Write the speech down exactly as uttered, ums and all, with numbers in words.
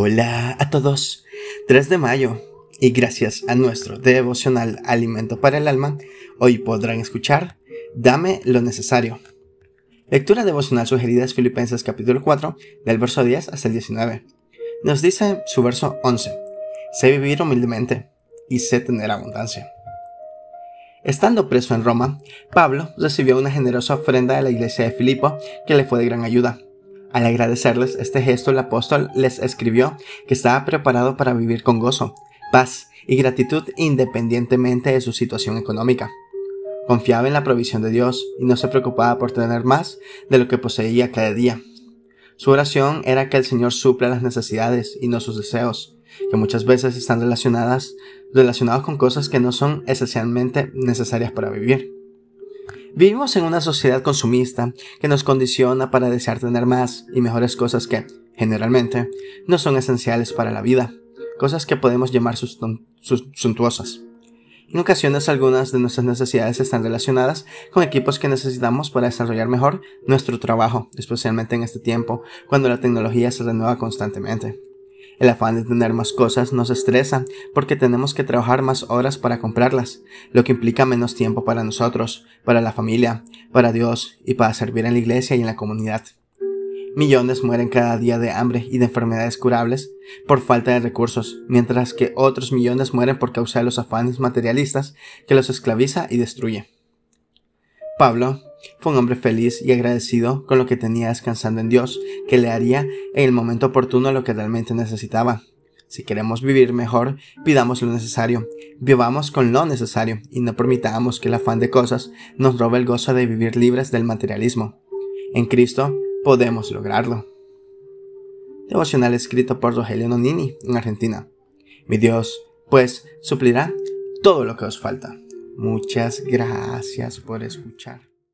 Hola a todos, tres de mayo, y gracias a nuestro devocional Alimento para el Alma, hoy podrán escuchar Dame lo necesario. Lectura devocional sugerida es Filipenses capítulo cuatro, del verso diez hasta el diecinueve. Nos dice su verso once, sé vivir humildemente y sé tener abundancia. Estando preso en Roma, Pablo recibió una generosa ofrenda de la iglesia de Filipo que le fue de gran ayuda. Al agradecerles este gesto, el apóstol les escribió que estaba preparado para vivir con gozo, paz y gratitud independientemente de su situación económica. Confiaba en la provisión de Dios y no se preocupaba por tener más de lo que poseía cada día. Su oración era que el Señor supla las necesidades y no sus deseos, que muchas veces están relacionadas, relacionados con cosas que no son esencialmente necesarias para vivir. Vivimos en una sociedad consumista que nos condiciona para desear tener más y mejores cosas que, generalmente, no son esenciales para la vida, cosas que podemos llamar suntuosas. En ocasiones, algunas de nuestras necesidades están relacionadas con equipos que necesitamos para desarrollar mejor nuestro trabajo, especialmente en este tiempo, cuando la tecnología se renueva constantemente. El afán de tener más cosas nos estresa porque tenemos que trabajar más horas para comprarlas, lo que implica menos tiempo para nosotros, para la familia, para Dios y para servir en la iglesia y en la comunidad. Millones mueren cada día de hambre y de enfermedades curables por falta de recursos, mientras que otros millones mueren por causa de los afanes materialistas que los esclaviza y destruye. Pablo fue un hombre feliz y agradecido con lo que tenía descansando en Dios, que le haría en el momento oportuno lo que realmente necesitaba. Si queremos vivir mejor, pidamos lo necesario, vivamos con lo necesario y no permitamos que el afán de cosas nos robe el gozo de vivir libres del materialismo. En Cristo podemos lograrlo. Devocional escrito por Rogelio Nonini en Argentina. Mi Dios, pues, suplirá todo lo que os falta. Muchas gracias por escuchar.